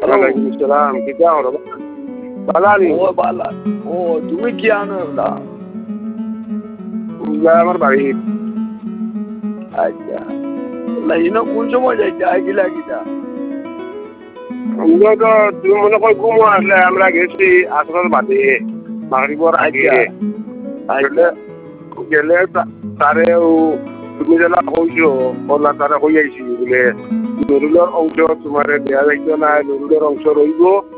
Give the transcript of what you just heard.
ওয়ালাইকুম আসসালাম কিটা হলো বালানি ও বালা ও তুমি কি আনো না আমার বাড়ি আচ্ছা লাইনো কোন সময় যাইতে আগিলা কিটা আমরা তো তুমি মনে কর ঘুমো আসলে আমরা গেছি আসর বাদে মাগরিবর আগে আচ্ছা গেলে তারেও তুমি যেটা কইছো ওলা তারা কই আইছি বলে নুরুলের অংশ তোমার দেয়া যাইতো না নুরুলের অংশ রইব